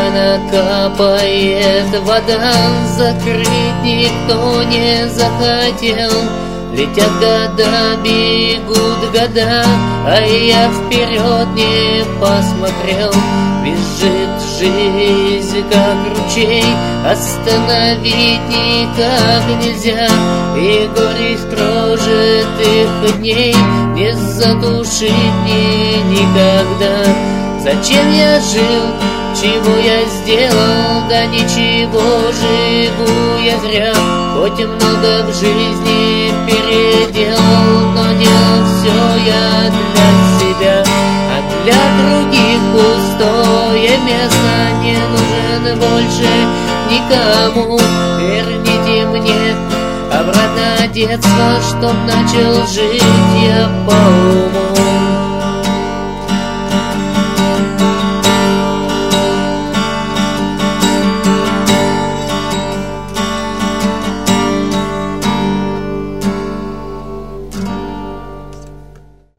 рано капает вода, закрыть никто не захотел. Летят года, бегут года, а я вперед не посмотрел. Бежит жизнь, как ручей, остановить никак нельзя. И горечь прожитых дней не затушить мне никогда. Зачем я жил, чего я сделал, да ничего, живу я зря. Хоть и много в жизни переделал, но не все я для себя, а для других пустое место не нужен больше никому. Верните мне обратно детство, чтоб начал жить я по уму.